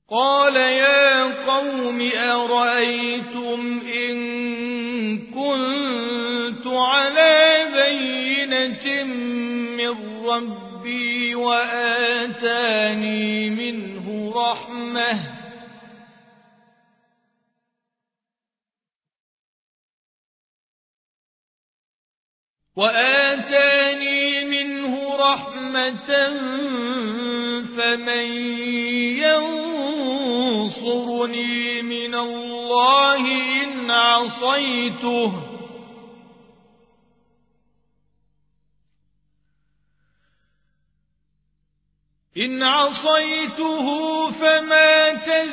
قال يا قوم أرأيتم إن كنت على بينة من ربي وآتاني منه رحمة فمن ينصرني من الله إن عصيته فما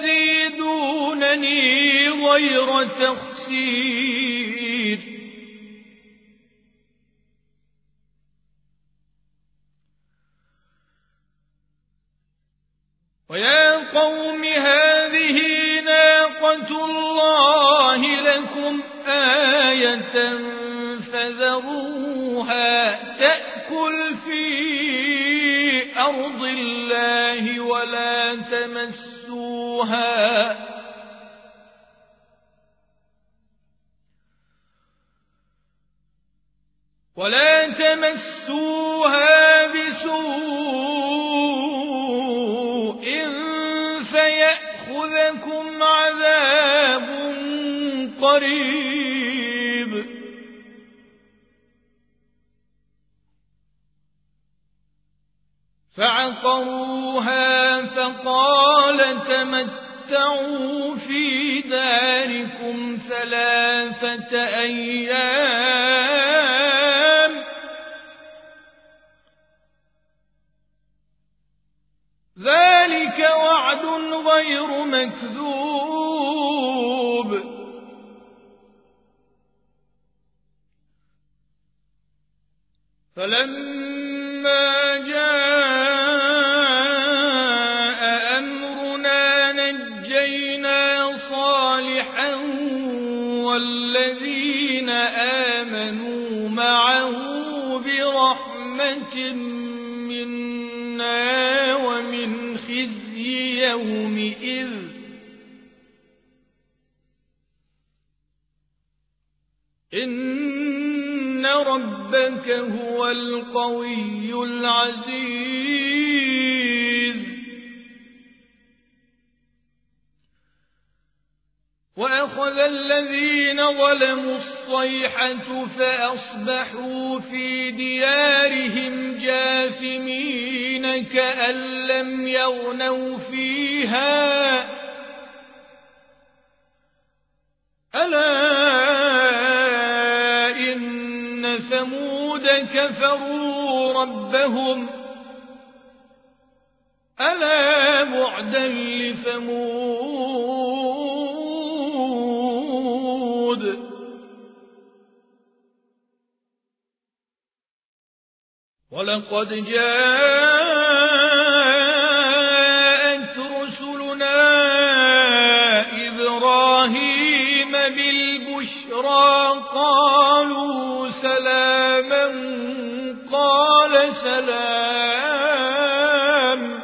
تزيدونني غير تخسير ويا قوم هذه ناقة الله لكم آية فذروها تأكل في أرض الله ولا تمسوها بسوء فيأخذكم عذاب قريب فعقروها فقال تمتعوا في داركم 3 أيام ذلك وعد غير مكذوب فلما جاء أمرنا نجينا صالحا والذين آمنوا معه برحمة منا ومن خزي يومئذ إن ربك هو القوي العزيز وأخذ الذين ظلموا الصيحة فأصبحوا في ديارهم جاثمين كأن لم يغنوا فيها ألا إن ثمود كفروا ربهم ألا بعدا لثمود ولقد جاءت رسلنا إبراهيم بالبشرى قالوا سلاما قال سلام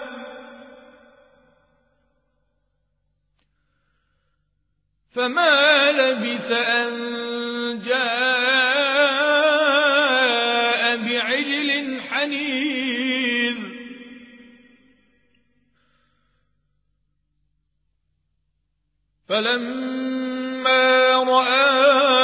فما لبث أن جاء بعجل حنيذ فلما رأى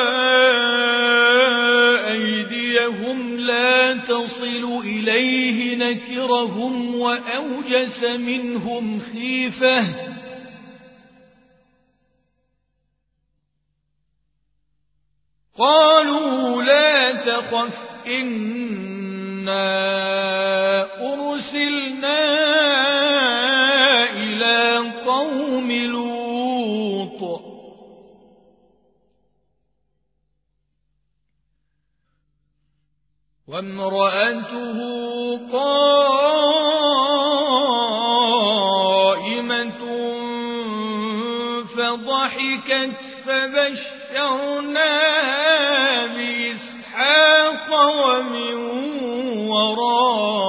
أيديهم لا تصل إليه نكرهم وأوجس منهم خيفة قالوا لا تخف إنا أرسلنا إلى قوم لوط وامرأته قائمة فضحكت فبشرناها بإسحاق ومن وراء